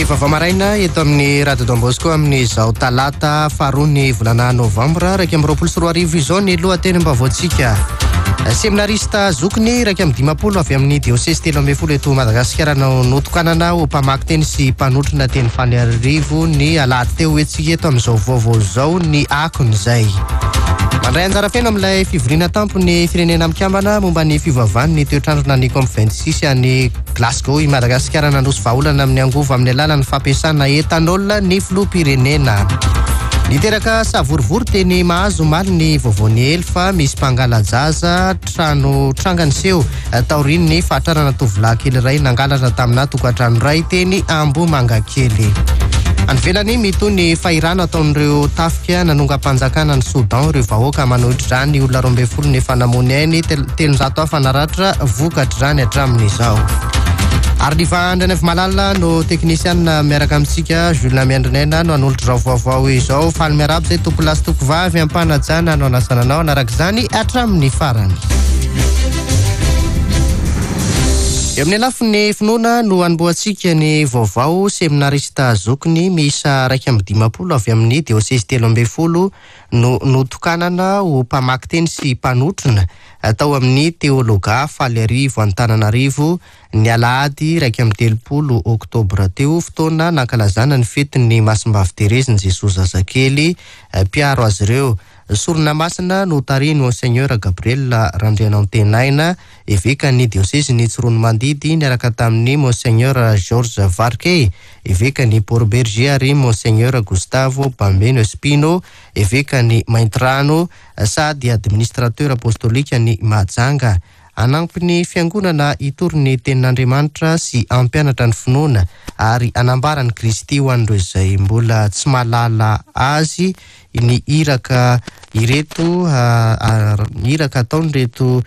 Vavamaraina eto amin'ny Radio Don Bosco amin'ny zao talata faharoa volana novambra 2024 izao ny lohateny mbavoantsika. Seminarista zokiny 110 avy amin'ny diocèse 13 eto Madagasikara notokanana ho mpamaky teny sy mpanotrona teny Faniarivo ny alahady teo etsika eto amin'izao vaovao zao ny akony izay. Mandray anjara feno amin'ilay fivoriana tampo ny firenena mikambana momba ny fivavahany ny toetrandro naniko amin'ny 26 any Glasgow i Madagasikara nandroso vahaolana amin'ny angova amin'ny alalan'ny fampiasana etanol ny filoham-pirenena. Niteraka savorivory teny mahazo maly ny vaovany ely fa misy mpangalajaza trano trangany seho taorian'ny fahatrarana tovolahy kely iray nangalatra tamina tokantrano iray teny Ambohimangakely. Anvelany mitony fahirana ataon'ireo tafika nanonga-panjakana ny Soudan ireo vahoaka manohitra izany olona 12 ny fanamony ainy 300 hafa naratra vokatra izany hatramin'izao. Ardiva Malala no teknisianina miaraka amintsika Jules Miandrinaina no anolotra rao vaovao izao faly miarabo izay toko lasy toko vavy ampanajana no anasananao anarak' izany hatramin'ny farany. Eo amin'ny lafiny finoana no anomboantsika ny vaovao seminarista zokiny miisa 110 avy amin'ny diocèse 13 no notokanana ho mpamaky teny sy mpanotrona atao amin'ny teologa Faliarivo Antananarivo ny alahady 13 oktobra teo fotoana nankalazana ny fetin'ny Masimbavy Terezy Jesosy Zazakely mpiaro azy ireo. Sorona masina no tariny Monseigneur Gabriel Randrianao Tenaina eveka ny diocèse ny Tsirono Mandidy niaraka tamin'ny Monseigneur Georges Varquet eveka ny Port-Berger ary Monseigneur Gustavo Bambeno Espino eveka ny Maintrano sady administrateur apostolika ny Mahajanga. Anampy ny fiangonana itory ny tenin'Andriamanitra sy ampianatra ny finoana ary anambarany Kristy ho an'ireo izay mbola tsy mahalala azy ny iraka ataon'ireto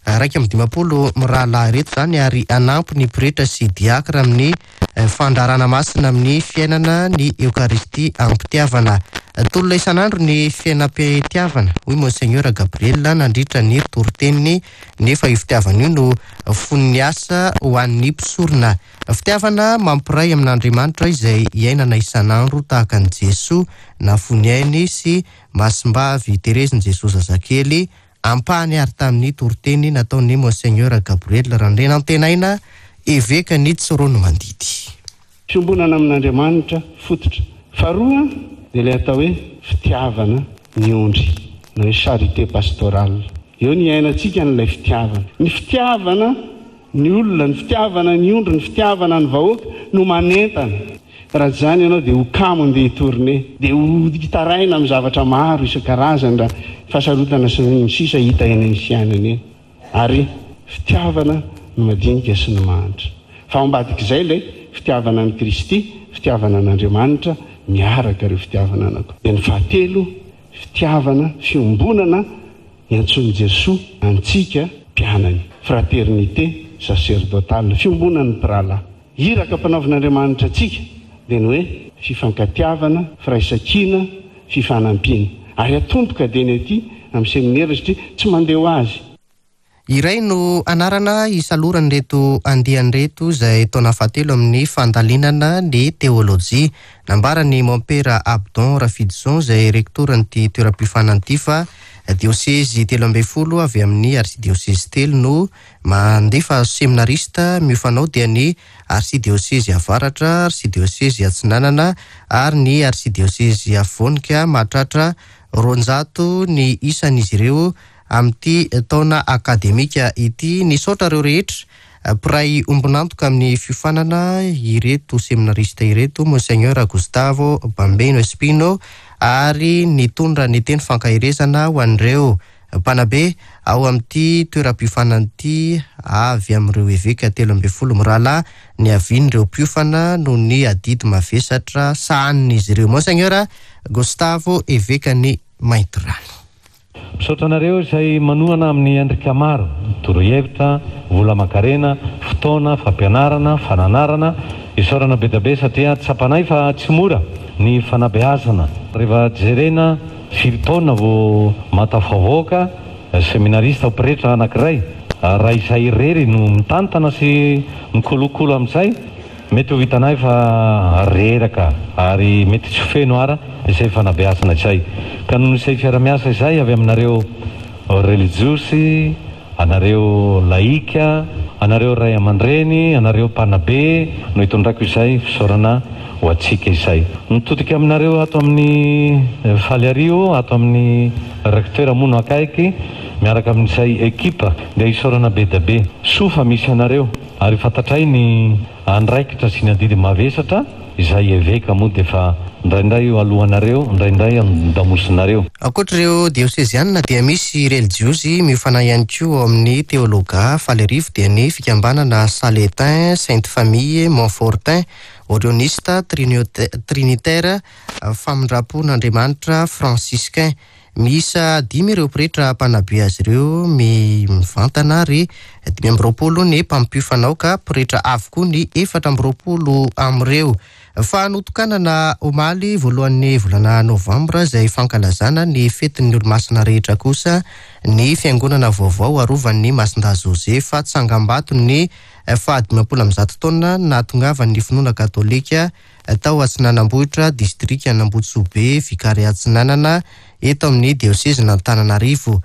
110 mirahalahy ireto izany ary anampy ny pretra sy diakra amin'ny fandrarana masina amin'ny fiainana ny Eucharistie ampitiavana. Tolona isan'andro ny fiainam-pitiavana hoy Monseigneur Gabriel nandritra ny toriteniny nefa io fitiavana io no fon'ny asa ho an'ny mpisorona. Fitiavana mampiray amin'Andriamanitra izay iainana isan'andro tahaka ny Jesoa na fony ainy sy Masimbavy Terezy Jesosy Zazakely ampahany ary tamin'ny toriteny nataon'ny Monseigneur Gabriel Randrianao Tenaina eveka ny Tsirono Mandidy. Fiombonana amin'Andriamanitra fototra. Faharoa dia ilay atao hoe fitiavana ny ondry na hoe charité pastorale. Eo ny iainantsika n'ilay fitiavana. Ny fitiavana ny olona, ny fitiavana ny ondry, ny fitiavana ny vahoaka no manentana. Raha izany ianao dia ho kamo andeha hitourné, dia ho hitaraina amin'ny zavatra maro isan-karazany raha fahasarotana sy ny sisa hita eny amin'ny fiainana eny. Ary fitiavana no madinika sy ny mahantra. Fa ao ambadik'izay ilay fitiavana ny Kristy, fitiavana n'Andriamanitra miaraka ireo fitiavana anako. Dia ny fahatelo, fitiavana, fiombonana iantsony Jesoa antsika mpianany. Fraternité sacerdotale, fiombonana ny mpiralahy. Iraka mpanaovan'Andriamanitra antsika dia ny hoe fifankatiavana, firaisankina, fifanampiana. Ary atomboka dia ny aty amin'ny seminaire satria tsy mandeha ho azy. Iray no anarana isalorany reto andian'reto izay taona fahatelo amin'ny fandalinana ny teolojia. Nambarany Mompera Abdon Rafidson izay rektoran'ity toeram-pifanan'ity fa diocèse 13 avy amin'ny arsidiocèse 3 no mandefa seminarista miofanao dia ny arsidiocèse Avaratra, arsidiocèse Atsinanana ary ny arsidiocèse Avonika mahatratra 200 ny isan'izy ireo amin'ity taona akademika ity. Nisaotra ireo rehetra piray ombonantoka amin'ny fiofanana ireto seminarista ireto Monseigneur Gustavo Bambeno Espino ary nitondra ny teny fankahirezana ho an'ireo mpanabe ao amin'ity toeram-piofanan'ity avy amin'ireo eveka 13 mirahalahy ny avian'ireo mpiofana no ny adidy mavesatra sahanin'izy ireo. Monseigneur Gustavo eveka ny Maintrano. Misaotra anareo izay manohana amin'ny andrika maro, torohevitra, vola makarena, fotoana, fampianarana, fananarana, isaorana be dia be satria tsapanay fa tsy mora ny fanabeazana. Rehefa jerena firy taona vao matafavoaka seminarista pretra anankiray, raha izay irery no mitantana sy mikolokolo amin'izay mety ho hitanay fa reraka ary mety tsy feno ara izay fanabeasana izay ka noho izay fiara-miasa izay avy aminareo relijiosy, anareo laika, anareo ray aman-dreny, anareo mpanabe no hitondrako izay fisaorana ho atsika izay nitodika aminareo ato amin'ny Faliario, ato amin'ny recteur mono akaiky miaraka amin'izay ekipa dia hisaorana be da be sofa misy anareo ary fantatray ny andraikitra sy ny andidy mavesatra izay eveka moa dia fa indraindray alohanareo, indraindray andamosinareo. Ankoatr'ireo diocezianina dia misy relijiosy mifanahy ihany koa ao amin'ny Théologa Falerivo dia ny fikambanana Saletin, Sainte Famille, Montfortin, Orionista, Trinitaire, Famindrapon'Andriamanitra, Franciscain. Miisa 5 ireo pretra mpanabe azy ireo mivantana ary 5 ny mpampifanao ka pretra avokoa ny 4 amin'ireo. Fa notokanana omaly voalohan'ny volana novambra izay fankalazana ny fetin'ny olo-masina rehetra kosa ny fiangonana vaovao arovan'ny Masindahy Josefa Tsangambato ny 50 taona nahatongavan'ny finoana katolika tao Atsinanambohitra, distrika Anambotsobe, vikary Atsinanana eto amin'ny diocèse n'Antananarivo.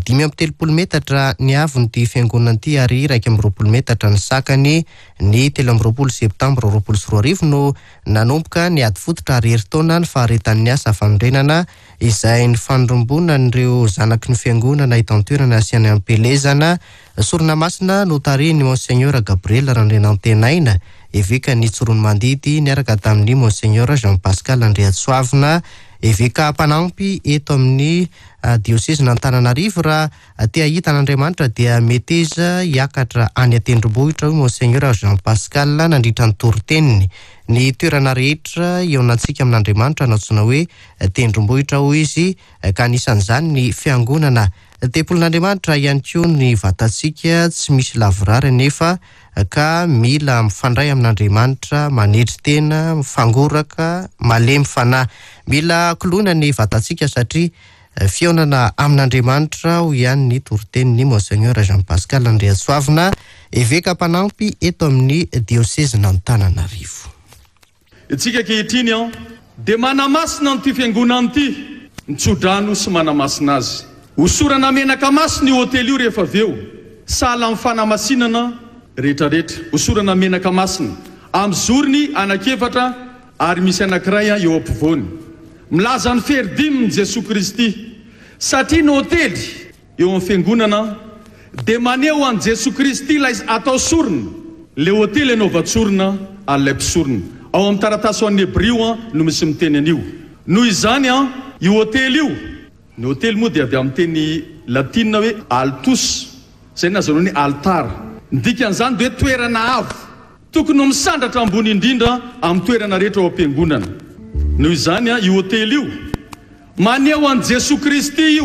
5 metatra ny avon'ity fiangonan'ity ary 1 metatra ny sakany ny 13 septambra 2024 no nanomboka ny ady fototra ary herintaona ny faharetan'ny asa fanondrenana izay ny fandrombona n'ireo zanaky ny fiangonana itantoerana sy any ampelezana sorona masina notariny Monseigneur Gabriel Randrenantenaina eveka ny tsorony mandidy niaraka tamin'ny Monseigneur Jean-Pascal Andreatsoavina eveka mpanampy eto amin'ny diocèse n'Antananarivo raha tia hitan'Andriamanitra dia meteza hiakatra any Atendrombohitra Monseigneur Jean-Pascal nandritra ny toroteniny ny toerana rehetra eo anantsika amin'Andriamanitra natsoina hoe Tendrombohitra ho izy ka anisan'izany ny fiangonana tempolin'Andriamanitra ihany koa ny vatantsika tsy misy lavorary nefa ka mila mifandray amin'Andriamanitra manetry tena mifangoraka malemy fanahy mila kolona ny vatantsika satria fiaonana amin'Andriamanitra ho ihany ny toroteniny Monseigneur Jean-Pascal Andreatsoavina eveka mpanampy eto amin'ny diocèse n'Antananarivo. Itsika kehitriny dia manamasina n'ity fiangonana ity nitsodrano sy manamasina azy hosorana menaka masina io hotely io rehefa aveo sahala amin'ny fanamasinana rehetrarehetra hosorana menaka masina amin'ny zorony anakefatra ary misy anankiray eo ampovoany milaza ny feridiminy Jesosy Kristy satria ny hotely eo amin'ny fiangonana dia maneho an Jesosy Kristy ilay atao sorona le hotely anaovatsorona an'ilay mpisorona ao amin'ny taratasy an'ny Hebrio no misy miteny an'io noho izany io hotely io ny hotely moa dia avy amin'ny teny latina hoe altus izay nazano hoe altara ny dikan'izany dia hoe toerana avo tokony misandratra ambony indrindra amin'ny toerana rehetra ao am-piangonana noho izany io hotely io maneho an Jesosy Kristy io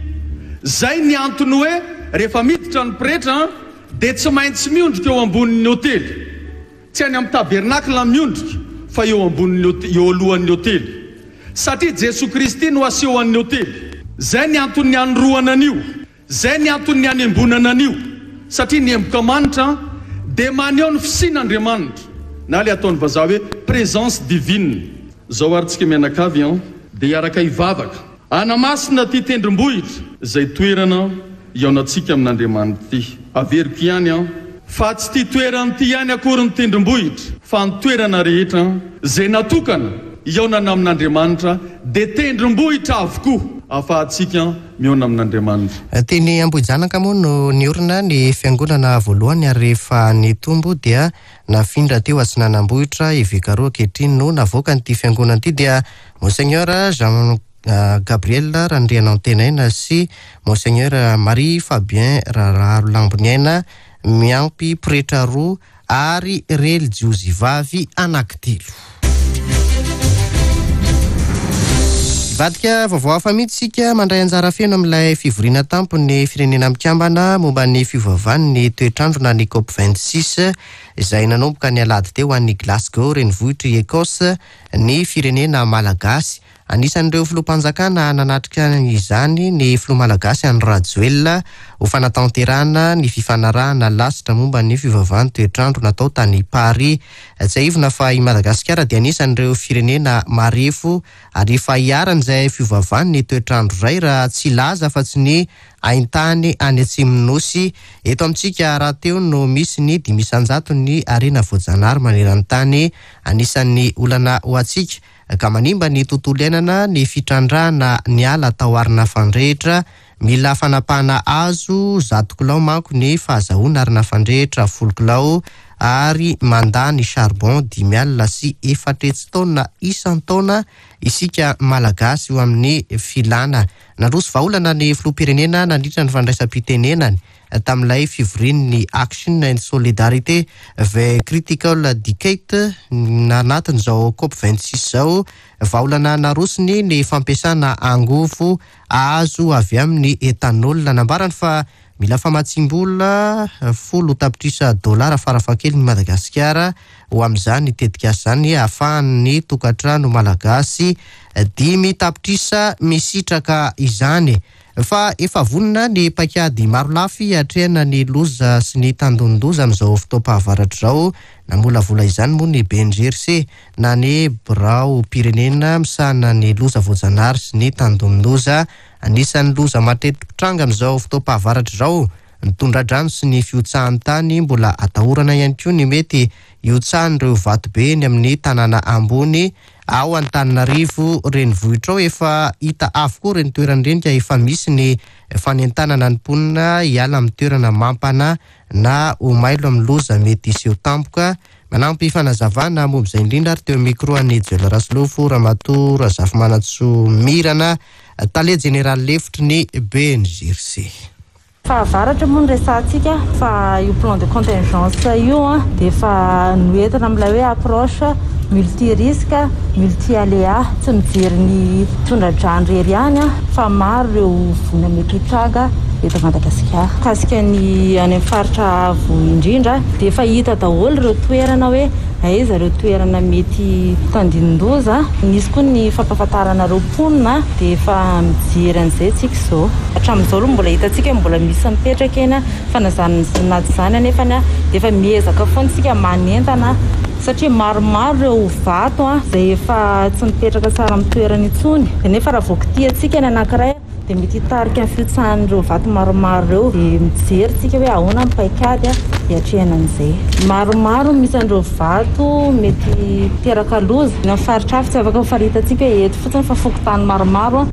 zay ny antony hoe rehefa miditra ny pretra dia tsy maintsy miondrika eo ambonin'ny hotely tsy any amin'ny tabernakla miondrika fa eo ambonin'ny eo alohan'ny hotely satria Jesosy Kristy no aseho an'ny hotely zay ny antony anorohana an'io zay ny antony anembonana an'io satria ny emboka manitra dia maneho ny fisian'Andriamanitra na le ataon'ny vazaha hoe présence divine zao aryntsika mianakavy dia hiaraka hivavaka anamasina ty tendrombohitra izay toerana iaonantsika amin'Andriamanitra ty averiko ihany fa tsy ty toerana ty ihany akory ny tendrombohitra fa ny toerana rehetra izay natokana iaonana amin'Andriamanitra dia tendrombohitra avokoa afahantsika miaona amin'Andriamanitra. Teny Ambohijanaka moa no niorina ny fiangonana voalohany ary rehefa nitombo dia nafindra teo Atsinanambohitra evekaroa ankehitriny no navoaka n'ity fiangonana ity dia Monseigneur Jean Gabriel Randrenantenaina sy Monseigneur Marie Fabien Rararo Lamboniaina miampy pretra roa ary relijiosy vavy anankitelo. Vadika vaovao hafa mihitsika mandray anjara feno amin'ilay fivoriana tampony firenena mikambana momba ny fivavahan'ny toetrandrona ny COP26 izay nanomboka ny alady teo an'ny Glasgow renivohitry Ekosy ny firenena malagasy anisan'ireo filohampanjakana nanatrika izany ny filoha malagasy any Rajoelina ho fanatanterahana ny fifanarahana lasitra momba ny fivavahan'ny toetrandro natao tany Paris. Tsy aivina fa i Madagasikara dia anisan'ireo firenena marefo ary efa hiarana izay fivavahan'ny toetrandro iray raha tsy laza fa tsy ny aintany any Atsimon'Nosy. Eto amintsika raha teo no misy ny 500 ny arena voajanahary maneran-tany anisan'ny olana ho antsika ka manimba ny tontolo iainana ny fitrandrahana ny ala tahoarina fandrehitra. Mila fanapahana hazo 100 kilao manko ny fahazahoana arina fandrehitra 10 kilao ary mandany charbon 5 alina sy 4 taona isan-taona isika malagasy eo amin'ny filana. Nandroso vahaolana ny filoham-pirenena nandritra ny fandraisam-pitenenany tamin'ilay fivorian'ny Action and Solidarité ve Critical Decade anatin'izao COP26 zao. Vahaolana narosony ny fampiasana angovo azo avy amin'ny etanol. Nambarany fa mila famatsim-bola 10 tapitrisa dolara farafahakeliny Madagasikara ho amin'izany tetika zany ahafahan'ny tokantrano malagasy 5 tapitrisa misitraka izany. Fa efa vonona ny pakady maro lafy atrehana ny loza sy ny tandondondoza amin'izao fotoam-pahavaratra izao. Namolavola izany moa ny BNGRC na ny birao pirenena misahana ny loza voajanahary sy ny tandondondoza. Anisan'ny loza matetika tranga amin'izao fotoam-pahavaratra izao ny tondra-drano sy ny fiotsahan'ny tany. Mbola atahorana ihany koa ny mety iotsahan'ireo vatobe ny amin'ny tanàna ambony ao Antananarivo renivohitra ao. Efa hita avokoa reny toerana reny ka efa misy ny fanentanana ny mponina hiala amin'ny toerana mampana na ho mailo amin'ny loza mety iseho tampoka. Manampy fanazavana momba izay indrindra ary teo micro any Joel Raslofo Ramatoa Razafimanatso Mirana tale General lefitry ny BNGRC. Fahavaratra moa ny resantsika fa io plan de contingence io dia efa noentina amin'ilay hoe approche multirisque multi-aléa, tsy mijery ny tondra-drano rery ihany fa maro ireo voina mety hitranga eto Madagasikara. Kasika ny any amin'ny faritra avo indrindra dia efa hita daholo ireo toerana hoe aiza ireo toerana mety tandindondoza. Nisy koa ny fampahafantarana ireo mponina dia efa mijery an'izay tsika izao. Hatramin'izao aloha mbola hitantsika mbola misy mipetraka eny fanazanaty izany anefa dia efa miezaka foana tsika manentana satria maromaro ireo vato izay efa tsy mipetraka tsara amin'ny toerana intsony. Nefa raha voakitiantsika ny anankiray dia mety hitarika ny fiotsahan'ireo vato maromaro ireo dia mijery tsika hoe ahoana ny paikady hiatrehana an'izay. Maromaro misy an'ireo vato mety teraka loza na faritra hafa tsy afaka faritantsika hoe eto fotsiny fa fokotany maromaro.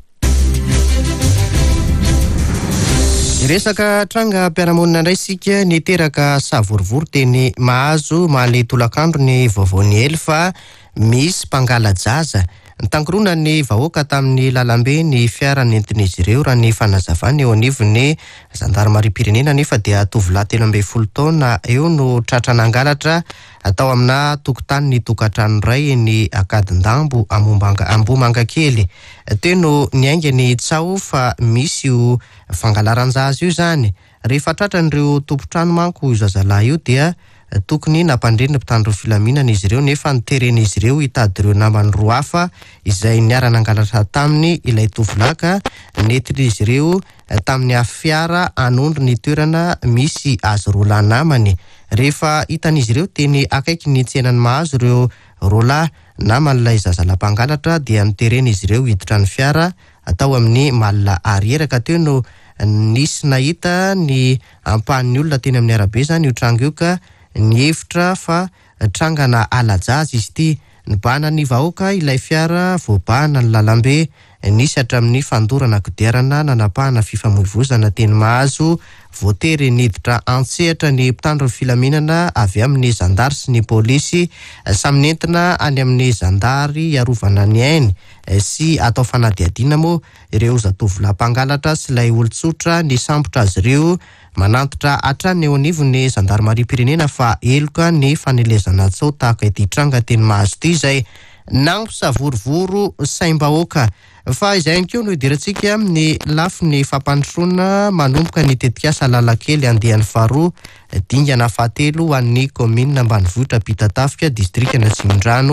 Resaka tranga mpiara-monina indray sika niteraka savorivory teny mahazo mahaly tolakandro ny vaovaony ely fa misy mpangala-jaza nitangorona ny vahoaka tamin'ny lalambe ny fiara nentin'izy ireo raha ny fanazavany eo anivon'ny zandarmariam-pirenena nefa dia tovolahy 13 taona eo no tratra nangalatra atao amina tokotany ny tokantrano iray ny Akadindambo Ambomanga kely. Teo no niainga ny tsao fa misy io fangalaran-jaza io zany. Rehefa tratran'ireo tompontrano manko io zazalahy io dia tokony nampandreny mpitandro filaminana izy ireo nefa niteren'izy ireo hitady ireo namany roa hafa izay niarana angalatra taminy ilay tovolaka nentin'izy ireo tamin'ny fiara anondro ny toerana misy azy roa lahy namany. Rehefa hitan'izy ireo teny akaiky ny tsenany mahazo ireo roa lahy naman'ilay zazalahy mpangalatra dia niteren'izy ireo hiditra ny fiara atao amin'ny malina arieraka. Teo no nisy nahita ny ampahan'ny olona teny amin'ny arabe zany io tranga io ka ny hevitra fa trangana alajaza izy ity. Nibahana ny vahoaka ilay fiara voabahana ny lalambe nisy hatramin'ny fandorana kodiarana nanapahana fifamoivoizana teny mahazo voatery niditra antsehatra ny mpitandro filaminana avy amin'ny zandary sy ny polisy samy nentina any amin'ny zandary iarovana ny ainy sy atao fanadiadiana moa ireo zatovolahy mpangalatra sy ilay olon-tsotra ny sambotra azy ireo manantitra hatrany eo anivon'ny zandarmariam-pirenena fa eloka ny fanelezana tsao tahaka ity tranga teny mahazo ity izay nampisavorivoro saim-bahoaka. Fa izay ihany koa no idirantsika amin'ny lafiny fampandrosoana manomboka ny tetikasa Lalakely andehan'ny faharoa dingana fahatelo ho an'ny komina ambanivohitra Pitatafika distrikana Tsimondrano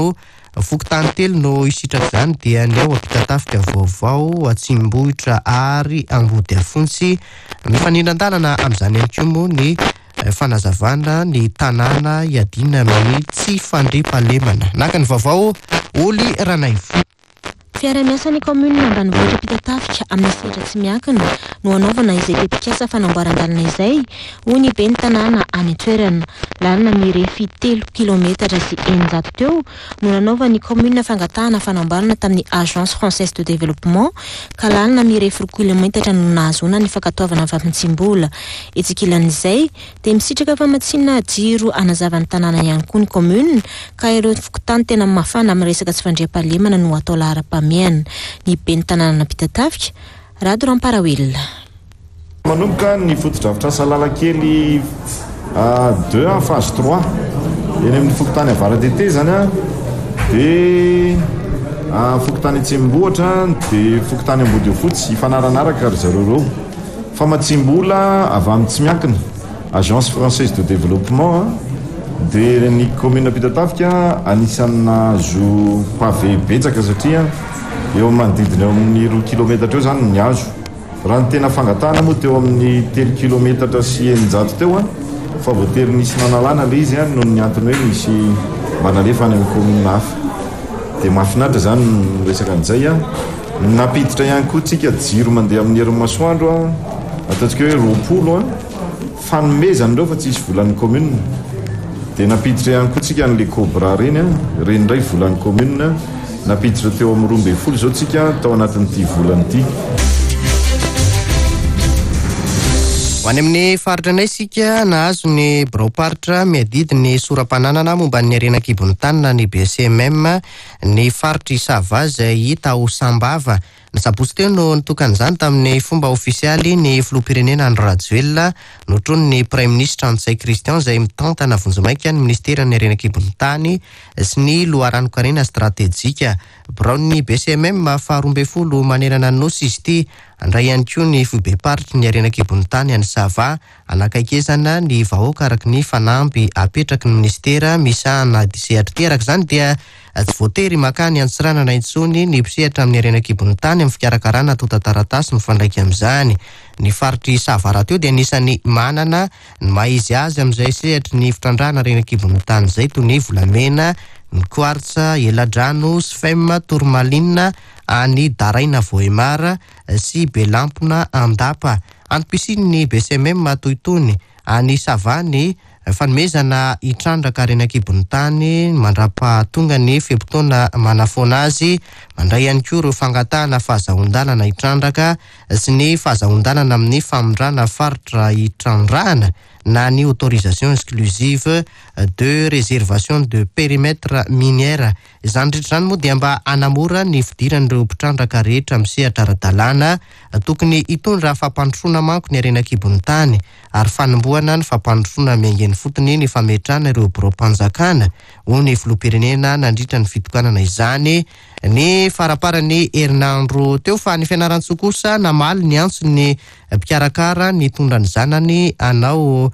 Fokotany telo no isitraka izany dia ny ao ampitatafika vaovao Atsimbohitra ary Ambody Afontsy mifanindran-dalana amin'izany ihany koa moa ny fanazavana ny tanàna iadina amin'ny tsy fandriampahalemana. Naka ny vaovao Oly Ranaivo. Fiara-miasan'ny komuna ambanivohitra Ampitatafika amin'ny sehatra tsy miankina no anaovana izay be pikasa fanamboaran-dalana izay ho ny be ny tanàna any an-toerana. Lalana mirefy 3 kilometatra sy 100 teo no nanaovan'ny komuna fangatahana fanamboarana tamin'ny Agence Française de Développement ka lalana mirefy 4 kilometatra no nahazoana ny fankatoavana Vampitsimbola. Etsikilan'izay dia misitraka famatsinana jiro anazavany tanàna ihany koa ny komuna ka ireo fokotany tena mafana amin'ny resaka tsy fandriampahalemana no atao lahara-pameana. Ny ben'ny tanàna Ampitatafika, Rado Ramparaoelona. Manomboka ny fotodrafitrasa Lalakely 2 en phase 3 eny amin'ny fokotany Avaradete zany dia fokotany Atsimbohitra dia fokotany Ambody Afontsy ifanaranaraka ry zareo reo. Fa Matsimbola avy amin'ny tsy miankina Agence Française de Développement dia ny commune Ampitatafika anisan'ny azo pavé betsaka satria eo manodidina eo amin'ny 2 kilometatra eo zany ny azo. Raha ny tena fangatahana moa teo amin'ny 3 kilometatra sy 100 teo fa voatery nisy manalana le izy noho ny antony hoe misy manalefa any amin'ny commune hafa. Dia mahafinaritra zany resaka an'izay napiditra ihany koa tsika jiro mandeha amin'ny herin'ny masoandro ataontsika hoe 20 fanomezana ireo fa tsy isy volan'ny commune. Dia napiditra ihany koa tsika n'le Cobra reny indray volan'ny commune napiditra teo amin'ny 12 zao tsika tao anatin'ity volany ity. Ho any amin'ny faritra anay sika nahazo ny Braoparitra miadidy ny soram-pananana momba ny Arenankibon'ny Tanina ny BCMM ny faritry Sava izay hita ho Sambava. Ny sabotsy teo no nitokan'izany tamin'ny fomba ofisialy ny filoham-pirenena Andry Rajoelina notrony ny Prime Ministre Antsay Christian izay mitantana vonjomaika ny Ministeran'ny Arenankibon'ny Tany sy ny loharanokarena stratejika. Braon'ny BCMM faharoa ambin'ny folo manerana ny nosy izy ity. Andray ihany koa ny fibe-paritry ny Arenankibon'ny Tany any Sava anakaikizana ny vahoaka araka ny fanamby apetraky ny ministera misahana disehatra ty. Araka izany dia tsy voatery makany antsiranana intsony ny mpisehatra amin'ny Arenankibon'ny Tany amin'ny fikarakarana tota-taratasy mifandraika amin'izany. Ny faritry Sava teo dia anisany manana ny maizy azy amin'izay sehatra ny fitrandrana Arenankibon'ny Tany izay toy ny volamena, ny kwartsa, eladrano, sfem, tourmaline, any Daraina Vohemara sy Belampona Andapa. Antom-pisiny ny BCMM toy itony any Sava ny fanomezana hitrandraka Arenankibon'ny Tany mandra-pahatonga ny fehim-potoana manafoana azy, mandray ihany koa ireo fangatahana fahazahon-dalana hitrandraka sy ny fahazahon-dalana amin'ny famondrana faritra hitrandrahana na ny autorisation exclusive de réservation de périmètre minière. Izany rehetra izany moa dia mba hanamora ny fidiran'ireo mpitrandraka rehetra misehatra ara-dalàna tokony hitondra fampandrosoana manko ny Arenankibon'ny Tany ary fanombohana ny fampandrosoana miaingen'ny fotony ny fametrana ireo biro-panjakana ho ny filoham-pirenena nandritra ny fitokanana izany. Ny faraparany herinandro teo fa ny fianaran-tsoa kosa namaly ny antsony mpikarakara ny tondra ny zanany anao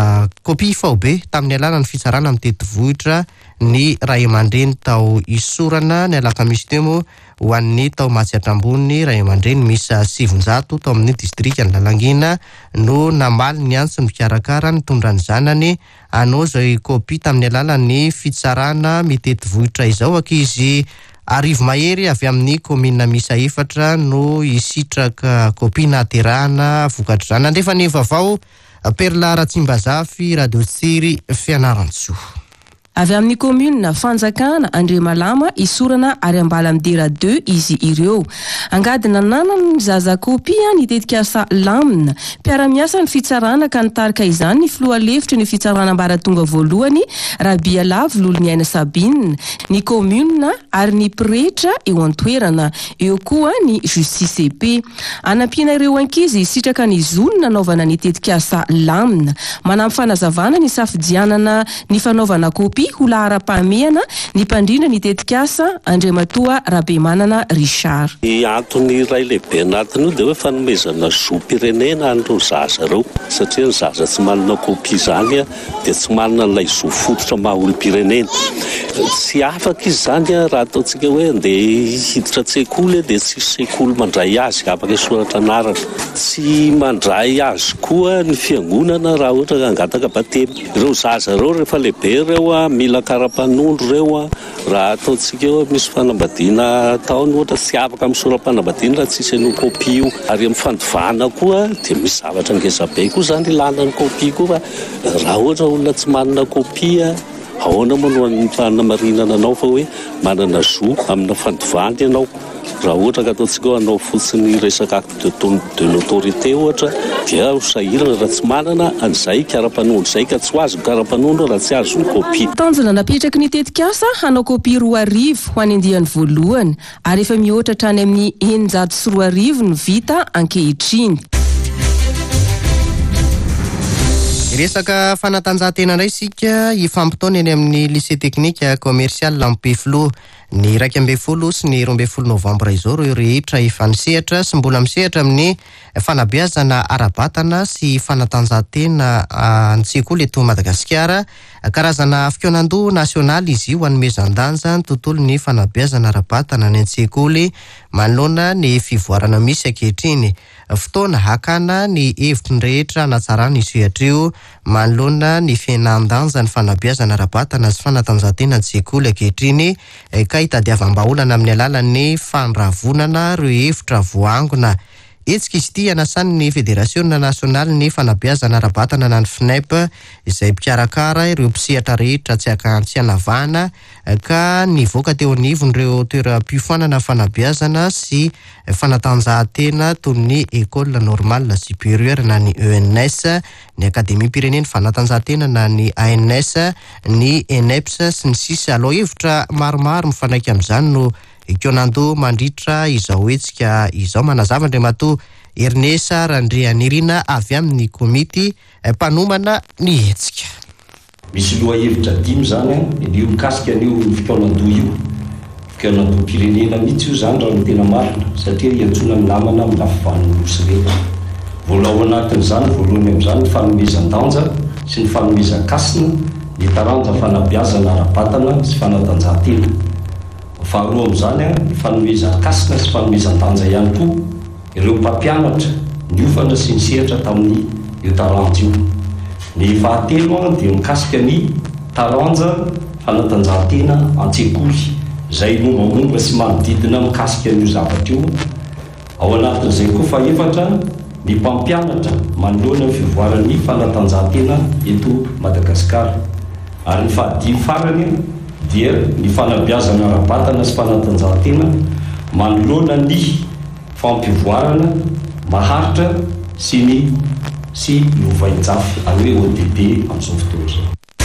kopia faobe tamin'ny alàna ny fitsarana amin'ny teti-vohitra ny ray aman-dreny tao isorana ny alakamisy teo moa ho an'ny tao Matsiatrambony ray aman-dreny misy 700 tao amin'ny distrika ny Lalangina no namaly ny antsony mpikarakara ny tondra ny zanany anao izay kopia tamin'ny alàna ny fitsarana miteti-vohitra izao ankizy Arivo Mahery avy amin'ny komina misa 4 no isitraka kopia naterahana vokatra izany. Andrefa ny vaovao Perla Ratsimbazafy, Radio Tsiry, Fianaratsoa. Avy amin'ny commune Fanjakana Andriamalama isorana ary ambala midera 2 izy ireo. Angadina nanana ny zaza kopia ny tetikasa lamina. Mpiara-miasa ny fitsarana ka nitarika izany ny filoha-lefitry ny fitsarana ambaratonga voalohany Rabialavo Lolony Aina Sabine, ny commune ary ny pretra eo an-toerana, eo koa ny justice EP. Anampiana ireo ankizy sitraka ny zonona nanaovana ny tetikasa lamina. Manampy fanazavana ny safidianana ny fanaovana kopia kopia ho lahara-pahamehana ny mpandrina ny tetikasa Andriamatoa Rabemanana Richard. Antony iray lehibe anatiny io dia hoe fanomezana zoam-pirenena an'ireo zaza ireo, satria ny zaza tsy manana kopia izany dia tsy manana ilay zo fototra maha-olom-pirenena. Tsy afaka izy zany raha ataontsika hoe andeha hiditra tsekoly dia tsy sekoly mandray azy afaka soratra anarana, tsy mandray azy koa ny fiangonana raha ohatra ka angataka batemy. Ireo zaza ireo rehefa lehibe ireo mila karapanondro ireo raha ataontsika hoe misy fanambadiana taony ohatra tsy afaka amin'ny soram-panambadiana raha tsisy an'io kopia io. Ary amin'ny fandovana koa dia misy zavatra ngezabe koa zany ilana ny kopia koa, fa raha ohatra olona tsy manana kopia ahoana moa no ny fanamarinana anao fa hoe manana zo amina fandovana ianao. Raha ohatra ka ataontsika hoe anao fotsiny resaka acte de l'autorité ohatra dia sahirana raha tsy manana an'izay karapanondro izay ka tsy ho azo karapanondro raha tsy azo ny kopia. Tanjona napetraky ny tetikasa hanao kopia 4,000 ho any andiany voalohany ary efa mihoatra hatrany amin'ny 904 ny vita ankehitriny. Resaka fanatanjahantena indray isika hifampitaona eny amin'ny lycée technique commercial Ampefilo ny 12 sy ny 12 novambra izao ireo rehetra ifanisehatra sy mbola misehatra amin'ny fanabeazana ara-batana sy fanatanjahantena an-tsekoly eto Madagasikara. Karazana fikonan-doha nasionaly izy io hanomezan-danja ny tontolo ny fanabeazana ara-batana ny an-tsekoly manoloana ny fivoarana misy ankehitriny. Fotoana hakana ny hevitry ny rehetra hanatsarana isehatra io manoloana ny fiainan-danja ny fanabeazana ara-batana sy fanatanjahantena an-tsekoly ankehitriny ka hitadiavam-baolana amin'ny alalan'ny fandravonana ireo hevitra voangona. Etsika izy ity anasany ny Fédération Nationale ny fanabeazana ara-batana na ny FNEP izay mpikarakara ireo mpisehatra rehetra tsy hanavahana ka nivoaka teo anivon'ireo toeram-piofanana fanabeazana sy fanatanjahantena toy ny École Normale Supérieure na ny ENS, ny Akademia Pireneny Fanatanjahantena na ny ANS, ny ENEPS sy ny sisa. Aloha hevitra maromaro mifanaiky amin'izany no ikonan-doha mandritra izao etsika izao. Manazava Andriamatoa Ernesa Randrianirina avy amin'ny komity mpanomana ny etsika. Misy loha hevitra 5 zany io mikasika an'io fikonan-doha io. Fikonan-doha pirenena mihitsy io zany raha ny tena marina satria iantsona ny namana amin'ny lafivan'ny nosy rehetra. Voalao anatin'izany voalohany amin'izany ny fanomezan-danja sy ny fanomezan-kasina, ny taranja fanabeazana ara-batana sy fanatanjahantena. Faharoa amin'izany ny fanomezan-kasina sy fanomezan-danja ihany koa ireo mpampianatra niofana sy ny sehatra tamin'ny io taranja io. Ny fahatelo dia mikasika ny taranja fanatanjahantena an-tsekoly izay mombamomba sy manodidina mikasika an'io zavatra io. Ao anatin'izay koa fahaefatra ny mpampianatra manoloana ny fivoaran'ny fanatanjahantena eto Madagasikara. Ary ny fahadimy farany dia ny fanabeazana ara-batana sy fanatanjahantena manoloana ny fampivoarana maharitra sy lovain-jafy hoe ODD amin'izao fotoana izao.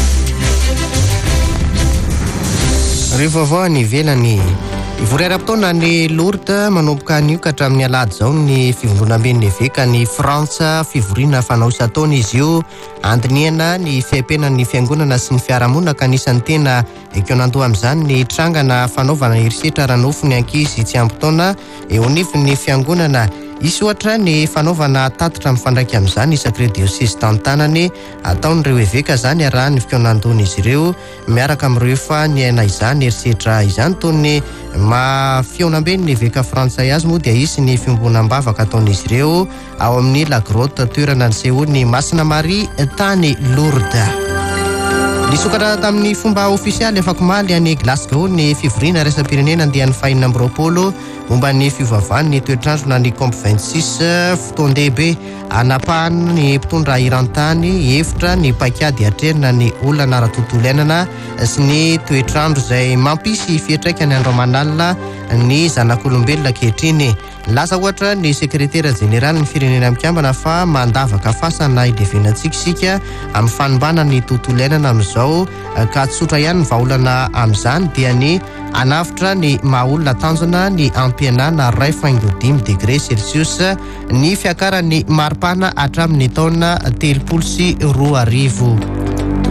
Rehefa avao ny ivelany voreram-potoana ny Lourdes manomboka anio ka hatramin'ny alahady izao ny fivondronam-ben'ny eveka ny Frantsa fivoriana fanao isa-taona izy io andiniana ny fiaimpenan'ny fiangonana sy ny fiarahamonina ka anisan'ny tena ikonan-doha amin'izany ny trangana fanaovana herisetra ranofo ny ankizy tsy ampy-taona eo anivon'ny fiangonana. Isy ohatra ny fanaovana tatitra mifandraika amin'izany isaky diocèse tantanany ataon'ireo eveka zany araha ny fikonan-dohan'izy ireo miaraka amin'ireo fa ny aina izany herisetra izany toy ny mafionambe ny eveka frantsay azy moa dia isy ny fiombonam-bavaka ataon'izy ireo ao amin'ny la grotte toerana ny sehoany Masina Maria tany Lourdes. Nisokatra tamin'ny fomba ofisialy afaka maly any Glasgow ny fivoriana raisam-pirenena andehan'ny fahinina amby roapolo momba ny fivavahan'ny toetrandro na ny COP26 fotoan-dehibe anapahana ny mpitondra irantany hevitra ny paikady atrerina ny olona nara-tontolo iainana sy ny toetrandro izay mampisy fietraikany andro aman'alina ny zanak'olombelona ankehitriny. Lasa ohatra ny sekretera jeneraly ny firenena mikambana fa mandavaka fasana hilevenantsika isika amin'ny fanimbana ny tontolo iainana amin'izao ka tsotra ihany ny vahaolana amin'izany dia ny anavitra ny mahaolona tanjona ny ampianana 2.5 celsius ny fiakaran'ny maripana hatramin'ny taona 32.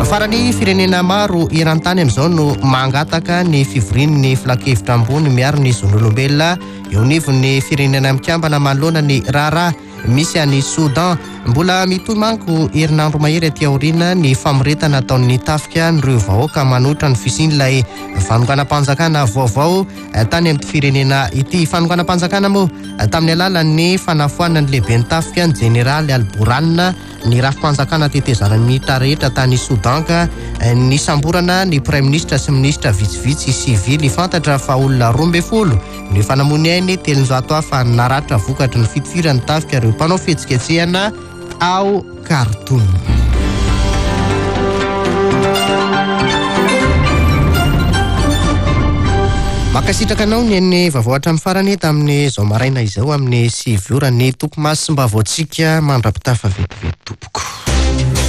farany firenena maro eran-tany amin'izao no mangataka ny fivorian'ny filakevitra ambony miaro ny zon'olombelona eo nivon'ny firenena mikambana manoloana ny raharaha misy any Soudan. Mbola mitomanko herinandro mahery aty aoriana ny famoretana ataon'ny tafika nireo vahoaka manotra ny fisian'ilay fanokana-panjakana vaovao tany amin'ny firenena ity. Fanokana-panjakana moa tamin'ny alalan'ny fanafoanany lehibe ny tafika ny jeneraly Alboranina ny rafim-panjakana tetezana minitra rehetra tany Soudan ka ny samborana ny prime ministre sy ministra vitsivitsy sivily fantatra fa olona 12 ny fanamony ainy 300 hafa naratra vokatry ny fitifirany tafika ireo mpanao fihetsiketsehana ao Khartoum. Makasitraka anao ny an'ny vaovao hatramin'ny farany tamin'ny zao maraina izao amin'ny 7 ora ny tompo masy sy mba voatsika mandrapitafa vetivety tompoko.